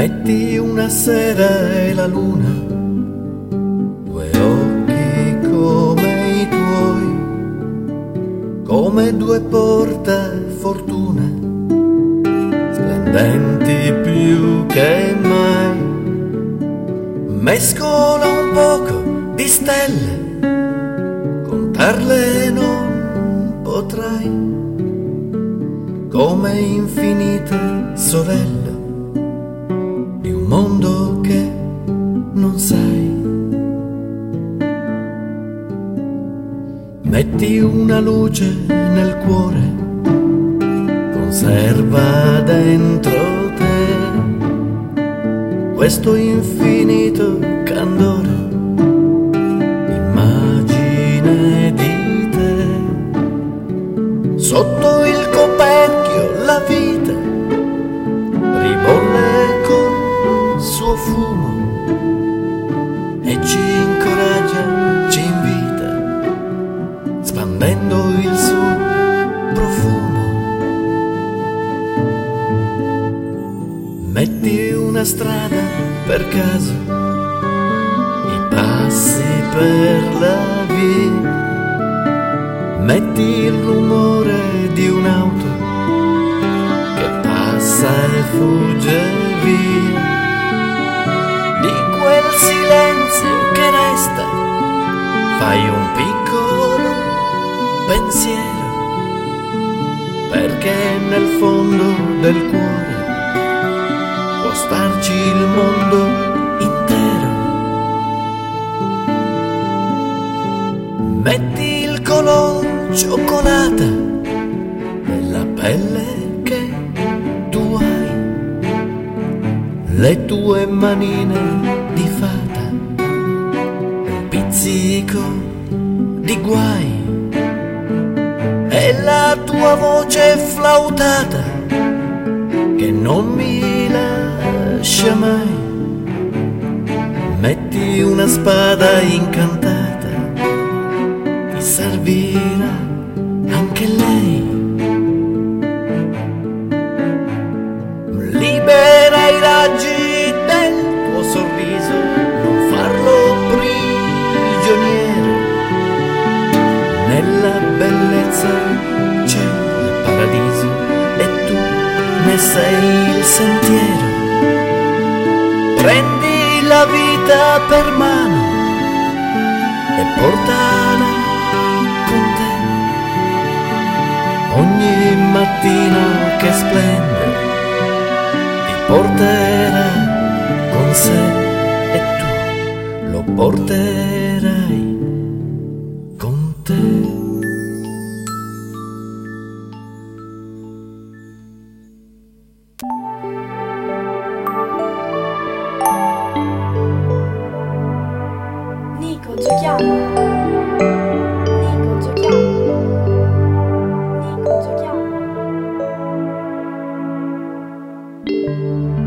Metti una sera e la luna, due occhi come i tuoi, come due portafortuna, splendenti più che mai. Mescola un poco di stelle, contarle non potrai, come infinite sorelle di un mondo che non sai. Metti una luce nel cuore, conserva dentro te questo infinito candore, immagine di te. Sotto il coperchio la vita ribolle col suo fumo e ci incoraggia, ci invita, spandendo il suo profumo. Metti una strada per caso, i passi per la via, metti il rumore di un'auto che passa e fugge via, di quel silenzio che resta fai un piccolo pensiero, perché nel fondo del cuore può starci il mondo intero. Metti il color cioccolata nella pelle che tu hai, le tue manine di fata, un pizzico di guai, e la tua voce flautata che non mi lascia mai. Metti una spada incantata, ti servirà anche lei. Libera i raggi del tuo sorriso, non farlo prigioniero. Nella bellezza c'è il paradiso e tu ne sei il sentiero. Prendi la vita per mano e portala con te. Ogni mattino che splende ti porterà con sé e tu lo porterai con te. Nico, giochiamo. Nico, giochiamo. Nico, giochiamo.